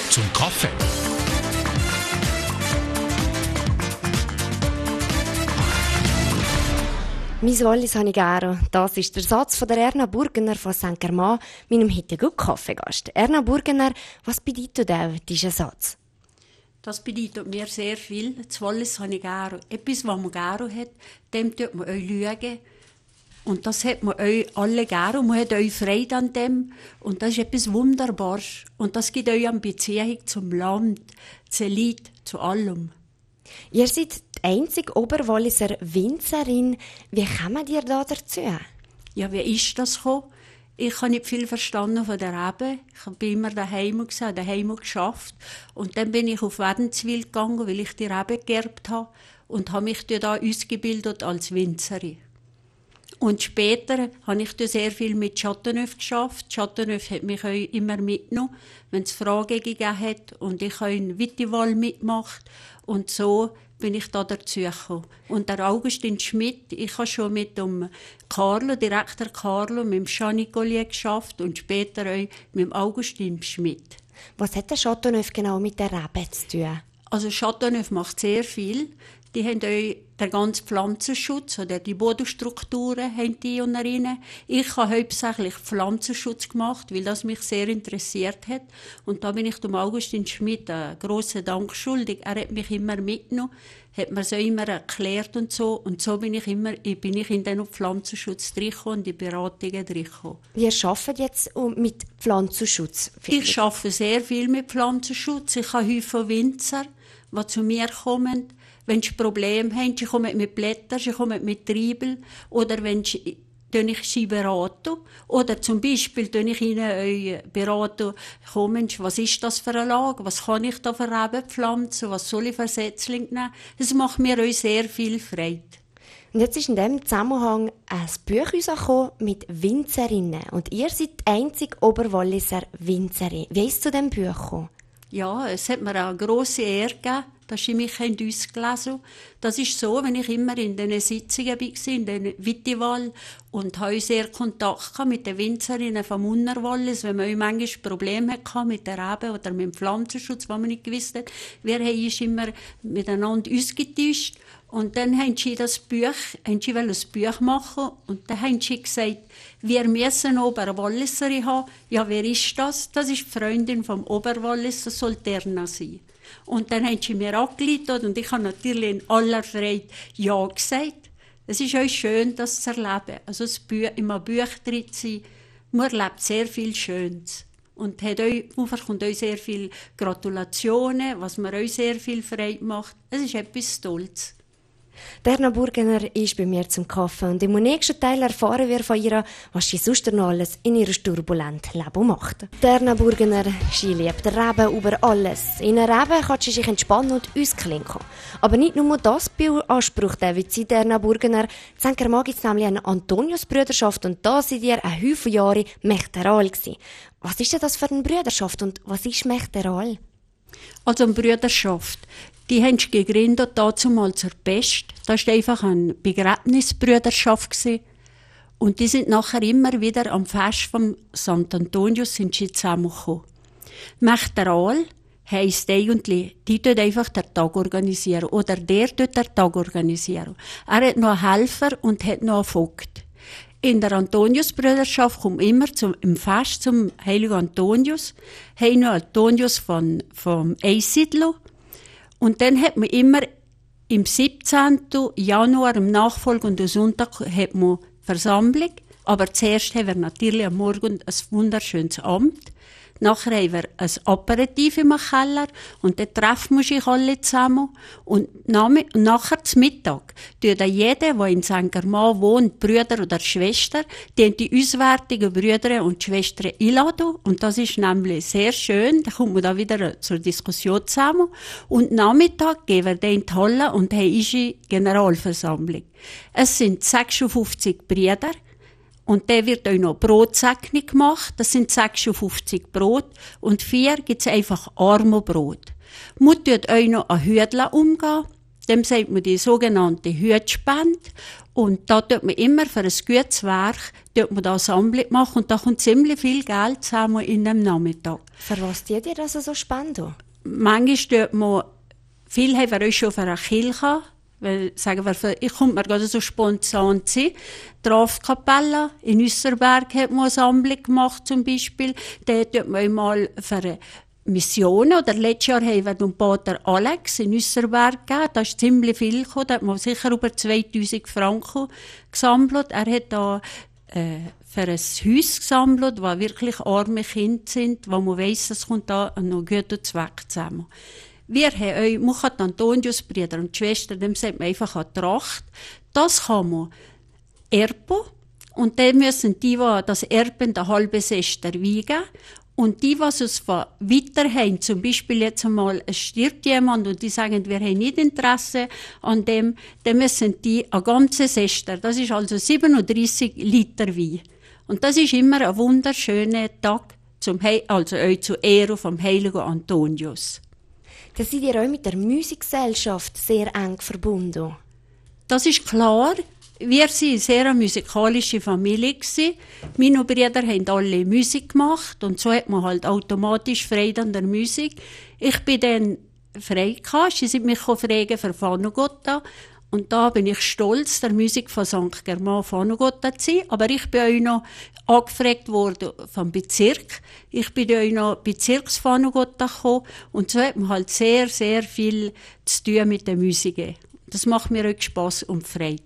zum Kaffee. Mein Wallis habe ich gerne. Das ist der Satz von der Erna Burgener von St. Germain, meinem heutigen Kaffeegast. Erna Burgener, was bedeutet dieser Satz? Das bedeutet mir sehr viel. Das Wallis habe ich gerne. Etwas, was man gerne hat, dem tut man euch schauen. Und das hat man euch alle gerne. Und man hat euch Freude an dem. Und das ist etwas Wunderbares. Und das gibt euch eine Beziehung zum Land, zu Leid, zu allem. Ihr seid die einzige Oberwalliser Winzerin. Wie kommen ihr da dazu? Ja, wie ist das gekommen? Ich habe nicht viel verstanden von der Rebe. Ich bin immer daheim geschafft. Und dann bin ich auf Wädenswil gegangen, weil ich die Rebe geerbt habe. Und habe mich da ausgebildet als Winzerin. Und später habe ich sehr viel mit Chateauneuf geschafft. Chateauneuf hat mich auch immer mitgenommen, wenn es Fragen gegeben hat. Und ich habe in Wittival mitgemacht. Und so bin ich da dazu gekommen. Und der Augustin Schmidt, ich habe schon mit dem Carlo, Direktor Carlo, mit dem Jean Nicolier geschafft und später auch mit dem Augustin Schmidt. Was hat der Chateauneuf genau mit der Rebe zu tun? Also Chateauneuf macht sehr viel. Die haben auch den ganzen Pflanzenschutz oder die Bodenstrukturen haben die rein. Ich habe hauptsächlich Pflanzenschutz gemacht, weil das mich sehr interessiert hat. Und da bin ich dem Augustin Schmidt einen grossen Dank schuldig. Er hat mich immer mitgenommen, hat mir so immer erklärt und so. Und so bin ich in den Pflanzenschutz reingekommen und die Beratungen reingekommen. Ihr arbeitet jetzt mit Pflanzenschutz? Ich arbeite sehr viel mit Pflanzenschutz. Ich habe häufig Winzer, die zu mir kommen. Wenn sie Probleme haben, sie kommen mit Blättern, sie kommen mit Triebel, oder wenn ich sie berate, oder zum Beispiel ich ihnen berate, was ist das für eine Lage, was kann ich da für Reben pflanzen, was soll ich für Setzlinge nehmen. Das macht mir auch sehr viel Freude. Und jetzt ist in diesem Zusammenhang ein Buch rausgekommen mit Winzerinnen. Und ihr seid die einzige Oberwalliser Winzerin. Wie ist es zu diesem Buch gekommen? Ja, es hat mir eine grosse Ehre gegeben, dass ich mich ausgelesen habe. Das ist so, wenn ich immer in diesen Sitzungen war, in den Wittival, und habe sehr Kontakt mit den Winzerinnen vom Unterwallis, wenn man manchmal Probleme hatte mit der Rebe oder mit dem Pflanzenschutz, was man nicht gewusst hat. Wir haben immer miteinander ausgetauscht. Und dann haben sie ein Buch machen, und dann haben sie gesagt, wir müssen eine Oberwalliserin haben. Ja, wer ist das? Das ist die Freundin vom Oberwallis, das soll Terna sein. Und dann haben sie mir angeleitet und ich habe natürlich in aller Freude Ja gesagt. Es ist auch schön, das zu erleben. Also in einem Buch drin zu sein, man erlebt sehr viel Schönes. Und man bekommt auch sehr viele Gratulationen, was mir auch sehr viel Freude macht. Es ist etwas Tolles. Erna Burgener ist bei mir zum Kaffee und im nächsten Teil erfahren wir von ihr, was sie sonst noch alles in ihrem turbulenten Leben macht. Erna Burgener, sie liebt Reben über alles. In einer Rebe kann sie sich entspannen und ausklinken. Aber nicht nur das beansprucht wie Erna Burgener. In St. Germain gibt es nämlich eine Antonius-Brüderschaft und da sind ihr ein Haufen Jahre Mechteral gewesen. Was ist denn das für eine Brüderschaft und was ist Mechteral? Also eine Brüderschaft, die haben sie gegründet, dazumal zur Pest. Das war einfach eine Begräbnisbrüderschaft. Und die sind nachher immer wieder am Fest vom St. Antonius sind sie zusammengekommen. Mechteral heisst eigentlich, die tut einfach den Tag organisieren. Oder der tut den Tag organisieren. Er hat noch einen Helfer und hat noch einen Vogt. In der Antonius-Brüderschaft kommt immer im Fest zum Heiligen Antonius, haben noch Antonius vom Eisidlo. Und dann hat man immer im 17. Januar, am nachfolgenden Sonntag, hat man Versammlung. Aber zuerst haben wir natürlich am Morgen ein wunderschönes Amt. Nachher haben wir ein Aperitif im Keller und dann treffen wir sich alle zusammen. Und nachher zum Mittag tun jeder, der in St. Germain wohnt, Brüder oder Schwester, die auswärtigen Brüder und Schwestern einladen. Und das ist nämlich sehr schön. Da kommt man da wieder zur Diskussion zusammen. Und Nachmittag gehen wir dann in die Halle und haben eine Generalversammlung. Es sind 56 Brüder. Und dann wird auch noch Brotsegnung gemacht. Das sind 56 Brot. Und 4 gibt es einfach Armobrot. Man tut auch noch ein Hüdel umgehen. Dem sagt man die sogenannte Hütspende. Und da tut man immer für ein gutes Werk tut man da eine Sammlung machen und da kommt ziemlich viel Geld zusammen in einem Nachmittag. Für was tut ihr das so spannend? Manchmal tut man, viel haben wir auch schon für eine Kirche, weil, sagen wir, ich komme mir gerade so spontan zu. Die Raufkapelle in Üsserberg hat man eine Sammlung gemacht, zum Beispiel. Da tut man mal für Missionen, oder letztes Jahr haben wir den Pater Alex in Üsserberg gegeben. Da ist ziemlich viel gekommen. Da hat man sicher über 2000 Franken gesammelt. Er hat da für ein Haus gesammelt, wo wirklich arme Kinder sind, wo man weiss, es kommt da an einen guten Zweck zusammen. Wir haben euch Muchat Antonius-Brüder und Schwestern, dem sagt man einfach eine Tracht. Das kann man erben. Und dann müssen die das Erben der halben Sester wiegen. Und die, was es weiter haben, zum Beispiel jetzt einmal, es stirbt jemand und die sagen, wir haben nicht Interesse an dem, dann müssen die eine ganze Sester, das ist also 37 Liter Wein. Und das ist immer ein wunderschöner Tag, also euch zu Ehren vom heiligen Antonius. Da seid ihr auch mit der Musikgesellschaft sehr eng verbunden. Das ist klar. Wir waren eine sehr musikalische Familie. Meine Brüder haben alle Musik gemacht und so hat man halt automatisch Freude an der Musik. Ich bin dann frei gehabt. Sie sind mich fragen für Pfannugotta. Und da bin ich stolz, der Musik von St. Germain Pfannugotta zu sein. Aber ich bin euch noch angefragt worden vom Bezirk. Ich bin euch noch Bezirkspfannugotta gekommen. Und so hat man halt sehr, sehr viel zu tun mit der Musik. Das macht mir auch Spass und Freude.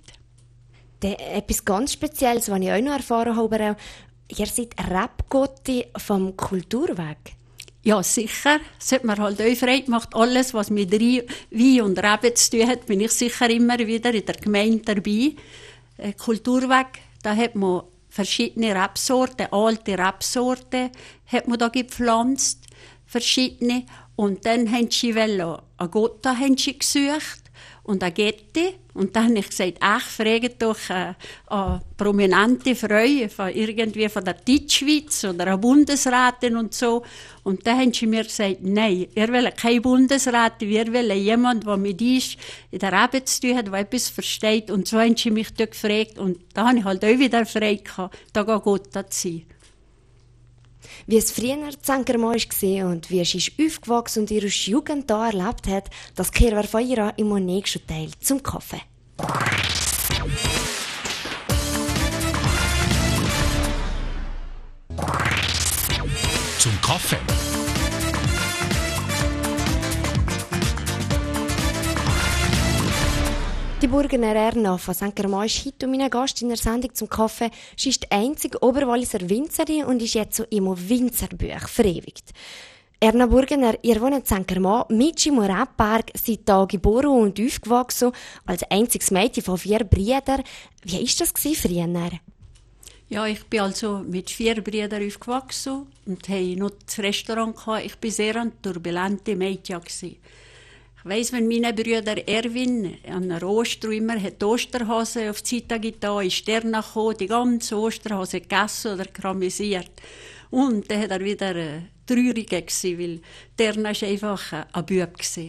Etwas ganz Spezielles, was ich auch noch erfahren habe, ihr seid Rebgotti vom Kulturweg. Ja, sicher. Es hat mir halt auch Freude gemacht. Alles, was mit Wein und Reben zu tun hat, bin ich sicher immer wieder in der Gemeinde dabei. Kulturweg, da hat man verschiedene Rebsorten, alte Rebsorten hat man da gepflanzt, verschiedene. Und dann haben sie eine Gotta gesucht. Und eine Gette. Und dann habe ich gesagt, frage doch eine prominente Frau von der Deutschschweiz oder eine Bundesrätin und so. Und dann haben sie mir gesagt, nein, wir wollen keine Bundesrätin, wir wollen jemanden, der mit uns in der Arbeit zu tun hat, der etwas versteht. Und so haben sie mich dort gefragt. Und da habe ich halt auch wieder Freude gehabt, da Gott zu sein. Wie es früher in St. Germain war und wie es aufgewachsen und ihre Jugend hier erlebt hat, das kehren wir von ihr im nächsten Teil zum Kaffee. Zum Kaffee. Die Burgener Erna von St. Germain ist heute mein Gast in der Sendung zum Kaffee. Sie ist die einzige Oberwalliser Winzerin und ist jetzt so im Winzerbuch verewigt. Erna Burgener, ihr wohnt in St. Germain, mit im Rebberg, seid hier geboren und aufgewachsen, als einziges Mädchen von 4 Brüdern. Wie war das früher? Ja, ich bin also mit 4 Brüdern aufgewachsen und hatte noch das Restaurant gehabt. Ich war sehr ein turbulente Mädchen. Ich weiss, wenn meine Brüder Erwin an der Ostern immer hat die Osterhase auf die Seite getan, ist der gekommen, die ganze Osterhase gegessen oder kramisiert. Und dann war er wieder trauriger gewesen, weil der war einfach ein Bub.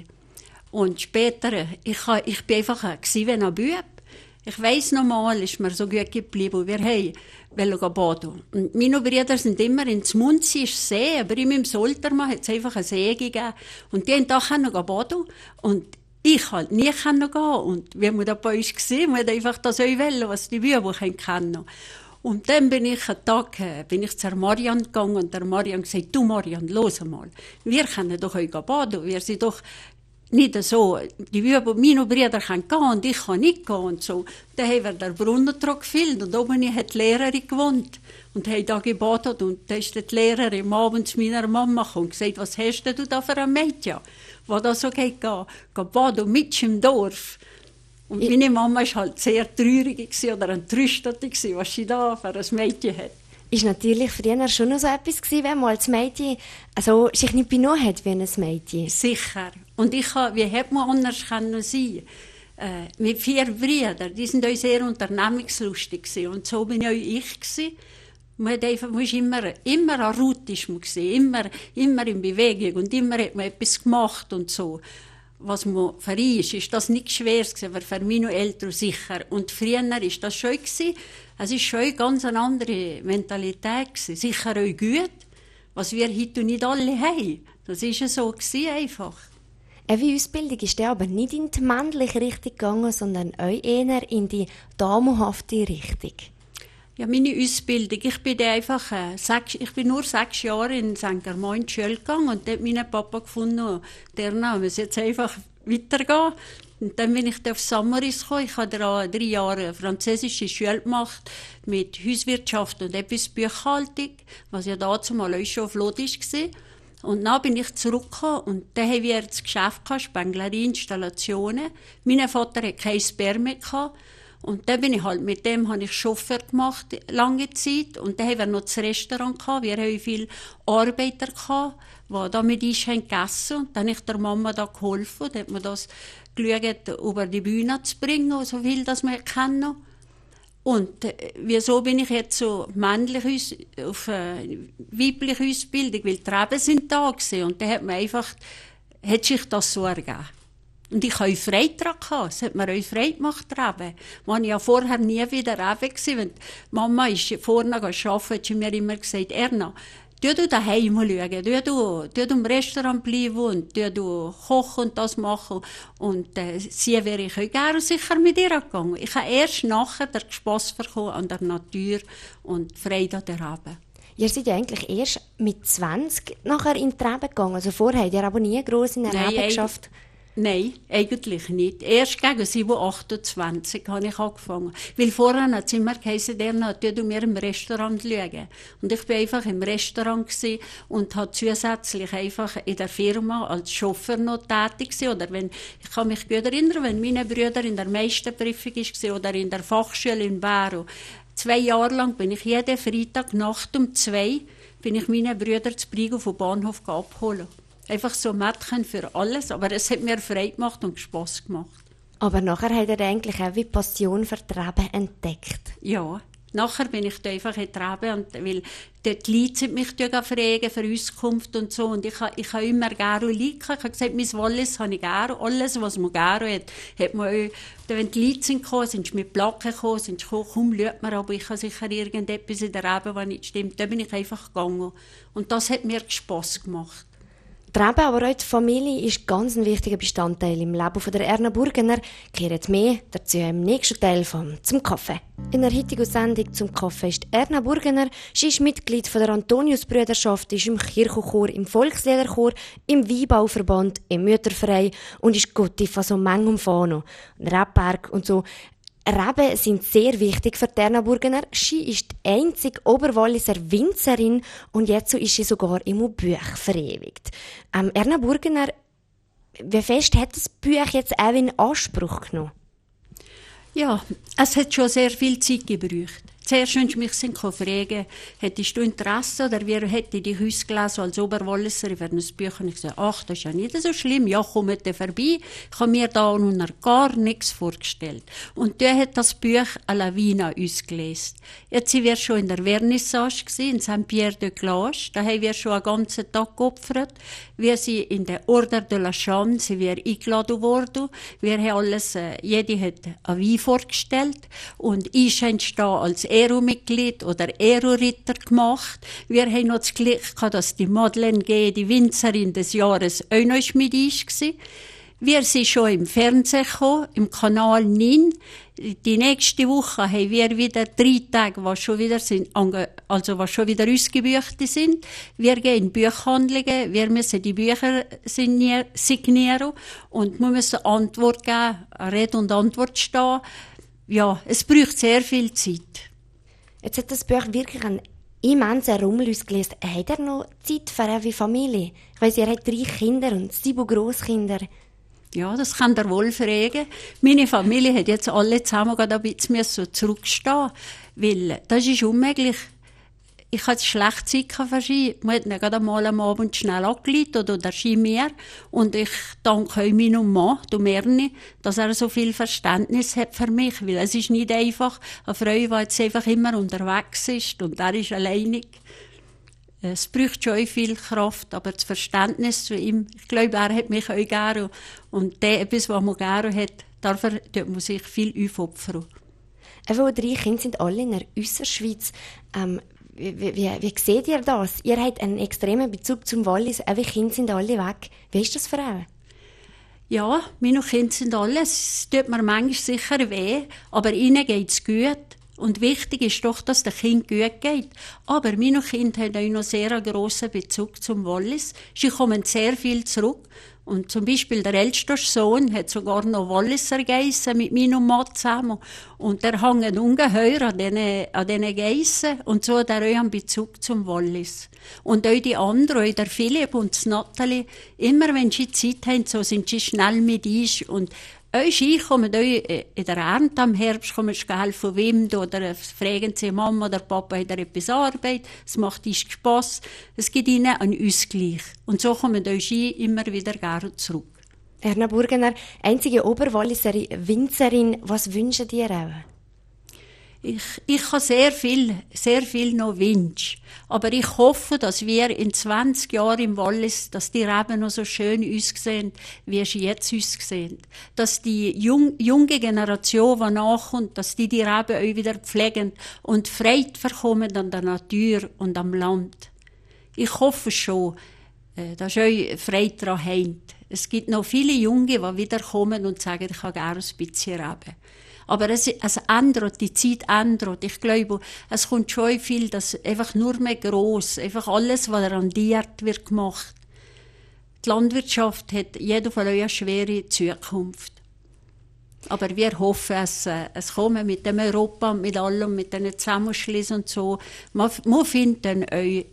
Und später, ich bin einfach wie ein Bub. Ich weiss noch mal, ist mir so gut geblieben. Wir wollten baden. Und meine Brüder sind immer ins Munzi, ist See, aber in meinem Soltermann hat es einfach einen See gegeben. Und die haben da baden. Und ich halt nie gehen. Und wie wir da bei uns gesehen, wir wollten einfach das auch wollen, was die Büber können. Und dann bin ich einen Tag zur Marian gegangen und der Marian gesagt, du Marian, los mal, wir können doch euch baden, wir sind doch nicht so, meine Brüder können gehen und ich kann nicht gehen und so. Dann haben wir den Brunnen gefüllt und oben hat die Lehrerin gewohnt und haben da gebadet und dann ist die Lehrerin abends zu meiner Mama gekommen und gesagt, was hast du da für ein Mädchen, das da so geht baden mit im Dorf. Und meine Mama war halt sehr traurig oder entrüstet, was sie da für ein Mädchen hat. Ist natürlich früher schon noch so etwas gewesen, wenn man als Mädchen also sich nicht benommen hat wie ein Mädchen. Sicher. Und wie hätte man anders sein können? Mit 4 Brüdern, die sind auch sehr unternehmungslustig gewesen. Und so bin auch ich gewesen. Man war immer erotisch, immer in Bewegung und immer hat man etwas gemacht und so. was man für ihn ist das nicht schwer gewesen, aber für meine Eltern sicher. Und früher war das schon gewesen. Es ist schon eine ganz andere Mentalität gewesen. Sicher auch gut, was wir heute nicht alle haben. Das war ja so gewesen, einfach. Wie Ausbildung ist der aber nicht in die männliche Richtung gegangen, sondern auch eher in die damenhafte Richtung. Ja, meine Ausbildung, ich bin nur 6 Jahre in St. Germain in die Schule gegangen und dort meinen Papa gefunden, der muss jetzt einfach weitergehen. Und dann bin ich auf Samaris gekommen. Ich habe 3 Jahre französische Schule gemacht mit Hauswirtschaft und etwas Buchhaltung, was ja dazumal auch schon auf Lodisch war. Und dann bin ich zurückgekommen und dann haben wir das Geschäft gehabt, Spenglerie, Installationen. Mein Vater hatte kein Spare mehr gehabt. Und dann bin ich halt mit dem, habe ich Chauffeur gemacht, lange Zeit. Und dann haben wir noch das Restaurant gehabt. Wir haben viele Arbeiter gehabt, die da mit uns gegessen haben. Und dann habe ich der Mama da geholfen. Dann hat man das geschaut, über die Bühne zu bringen, so viel, dass wir kennen. Und wieso bin ich jetzt so männlich auf weibliche Ausbildung? Weil die Reben sind da gewesen. Und dann hat sich das so ergeben. Und ich hatte Freude daran. Es hat mir auch Freude gemacht, Reben. Man war ja vorher nie wieder Reben gewesen. Wenn die Mama ist vorne arbeiten, hat sie mir immer gesagt, Erna, du daheim schauen, du im Restaurant bleiben und du kochen und das machen. Und sie wäre ich auch gerne sicher mit ihr gegangen. Ich habe erst nachher den Spass bekommen an der Natur und die Freude an der Reben. Ihr seid ja eigentlich erst mit 20 nachher in die Reben gegangen. Also vorher habt ihr aber nie gross in der Reben geschafft. Nein, eigentlich nicht. Erst gegen 28 habe ich angefangen. Weil vorher hat es immer geheißen, du mir im Restaurant schauen. Und ich war einfach im Restaurant und habe zusätzlich einfach in der Firma als Chauffeur noch tätig gewesen. Oder ich kann mich gut erinnern, wenn meine Brüder in der Meisterprüfung waren oder in der Fachschule in Baro. 2 Jahre lang bin ich jeden Freitag Nacht um 2 bin ich meine Brüder zu Brigo vom Bahnhof abholen. Einfach so Mädchen für alles, aber es hat mir Freude gemacht und Spass gemacht. Aber nachher hat er eigentlich auch wie Passion für die Reben entdeckt. Ja, nachher bin ich da einfach in die Reben, weil dort die Leute mich fragen für Auskunft und so. Und ich habe immer gerne liken. Ich habe gesagt, mein Wallis habe ich gerne. Alles, was man gerne hat man auch. Wenn die Leute sind mit Placken gekommen, sind gekommen, komm, schaut mir, aber ich habe sicher irgendetwas in der Reben, was nicht stimmt. Da bin ich einfach gegangen. Und das hat mir Spass gemacht. Die Reben, aber auch die Familie ist ganz ein wichtiger Bestandteil im Leben von der Erna Burgener. Kehrt mehr dazu im nächsten Teil von «Zum Kaffee». In der heutigen Sendung «Zum Kaffee» ist Erna Burgener. Sie ist Mitglied von der Antonius-Brüderschaft, ist im Kirchenchor, im Volksliederchor, im Weinbauverband, im Mütterverein und ist Gotti von so manchem Fano, Rebberg und so. Reben sind sehr wichtig für Erna Burgener. Sie ist die einzige Oberwalliser Winzerin und jetzt ist sie sogar im Buch verewigt. Erna Burgener, wie fest hat das Buch jetzt auch in Anspruch genommen? Ja, es hat schon sehr viel Zeit gebraucht. Zuerst, wenn sie mich fragen, hättest du Interesse oder wer hätte dich ausgelesen als Oberwalliser über ein Buch? Und ich gesagt, ach, das ist ja nicht so schlimm, ja, komm bitte vorbei. Ich habe mir da nun gar nichts vorgestellt. Und der hat das Buch «A la Vina» ausgelesen. Jetzt sind wir schon in der Vernissage in Saint-Pierre-de-Clage. Da haben wir schon einen ganzen Tag geopfert. Wir sind in der Order de la Chambre, sind wir eingeladen worden. Wir haben alles, jede hat ein Wein vorgestellt und ich da als Ero-Mitglied oder Ero-Ritter gemacht. Wir haben noch das Glück gehabt, dass die Madeleine G., die Winzerin des Jahres, auch noch mit uns war. Wir sind schon im Fernsehen gekommen, im Kanal 9. Die nächste Woche haben wir wieder 3 Tage, was schon wieder ausgebucht sind. Wir gehen in Buchhandlungen, wir müssen die Bücher signieren und wir müssen Antwort geben, Rede und Antwort stehen. Ja, es braucht sehr viel Zeit. Jetzt hat das Buch wirklich einen immensen Rummel ausgelesen. Hat er noch Zeit für eine Familie? Ich weiss, ihr habt 3 Kinder und 7 Grosskinder. Ja, das kann der wohl fragen. Meine Familie hat jetzt alle zusammen ein bisschen so zurückstehen, weil das ist unmöglich. Ich hatte schlecht Zeit verschieben. Man hat gerade einmal am Abend schnell angeleitet oder Ski mehr. Und ich danke auch meinem Mann, dem Ernie, dass er so viel Verständnis hat für mich. Weil es ist nicht einfach, eine Frau, die jetzt einfach immer unterwegs ist und er ist alleinig. Es braucht schon viel Kraft, aber das Verständnis zu ihm, ich glaube, er hat mich auch gerne. Und der etwas, was man gerne hat, dafür tut man sich viel aufopfern. Eure 3 Kinder sind alle in der Äusserschweiz. Wie seht ihr das? Ihr habt einen extremen Bezug zum Wallis, eure Kinder sind alle weg. Wie ist das für euch? Ja, meine Kinder sind alle, es tut mir manchmal sicher weh, aber ihnen geht es gut. Und wichtig ist doch, dass den Kind gut geht. Aber meine Kinder haben auch noch sehr einen grossen Bezug zum Wallis. Sie kommen sehr viel zurück. Und zum Beispiel der älteste Sohn hat sogar noch Walliser Geissen mit mir und Mann zusammen. Und der hängt ungeheuer an diesen Geissen. Und so hat er auch einen Bezug zum Wallis. Und auch die anderen, auch der Philipp und das Nathalie, immer wenn sie Zeit haben, so sind sie schnell mit uns. Und ich komme in der Ernte am Herbst, kommen sie helfen Wind oder fragen sie Mama oder Papa, hat er etwas Arbeit? Es macht uns Spass. Es gibt ihnen einen Ausgleich. Und so kommen sie immer wieder gerne zurück. Erna Burgener, einzige Oberwalliserin, Winzerin, was wünschen dir auch? Ich habe sehr viel noch Wünsche. Aber ich hoffe, dass wir in 20 Jahren im Wallis, dass die Reben noch so schön aussehen, wie sie jetzt aussehen. Dass die junge Generation, die nachkommt, dass die Reben auch wieder pflegen und Freude bekommen an der Natur und am Land. Ich hoffe schon, dass ihr Freude daran habt. Es gibt noch viele Junge, die wieder kommen und sagen, ich habe gerne ein bisschen Reben. Aber es ändert, die Zeit ändert. Ich glaube, es kommt schon viel, dass einfach nur mehr gross, einfach alles, was randiert wird gemacht. Die Landwirtschaft hat jeder von euch eine schwere Zukunft. Aber wir hoffen, es kommen mit dem Europa und mit allem, mit den Zusammenschließen und so. Man findet euch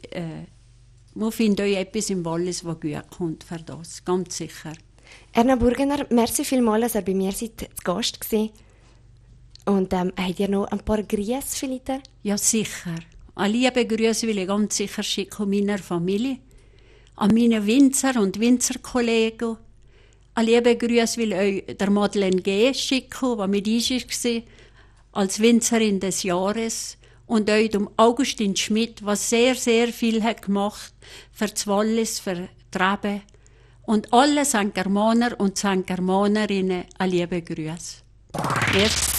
etwas im Wallis, was gut kommt für das. Ganz sicher. Erna Burgener, merci vielmals, dass ihr bei mir seid, zu Gast gewesen. Und habt ihr noch ein paar Grüße vielleicht? Ja, sicher. Eine liebe Grüße will ich ganz sicher schicken meiner Familie, an meine Winzer und Winzerkollegen. Eine liebe Grüße will ich der Madeleine G. schicken, die mit uns war, als Winzerin des Jahres. Und auch dem Augustin Schmidt, der sehr, sehr viel hat gemacht für das Wallis, für die Reben. Und alle St. Germaner und St. Germanerinnen eine liebe Grüße. Merci.